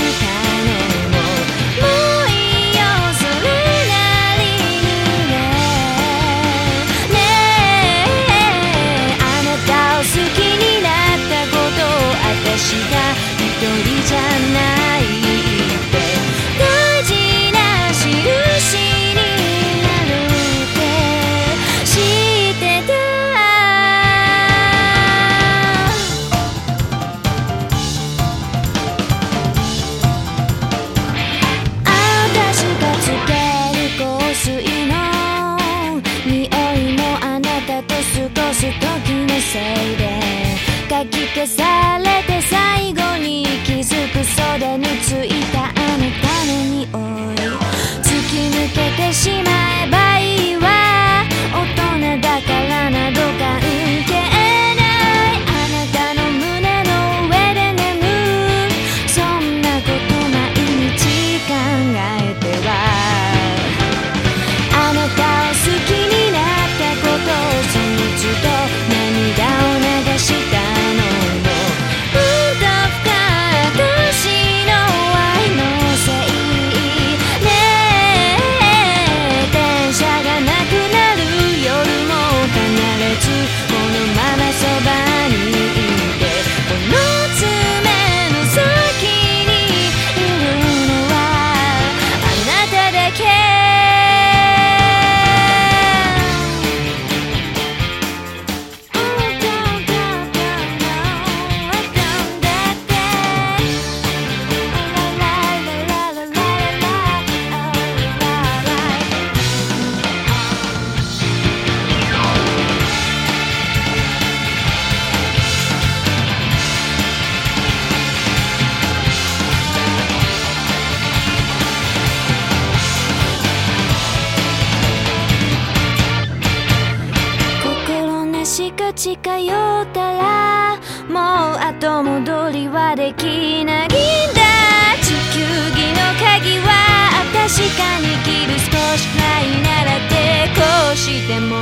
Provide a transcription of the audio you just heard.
したのももういいよそれなりにねえあなたを好きになったことを私が一人じゃないって大事な印になるって知ってた私がつける香水の匂いもあなたと過ごす時のせいでかき消されて最後に気づく袖についたあなたの匂い突き抜けてしまえばいいわ大人だからなど関係ないあなたの胸の上で眠るそんなこと毎日考えてはあなたを好きになったことをその都度涙を流したのもうんと深い私の愛のせいねえ電車がなくなる夜も必ずこのままそばにいてこの爪の先にいるのはあなただけ心なしか近寄ったらもう後戻りはできないんだ地球儀の鍵は確かに切る少しくらいなら抵抗しても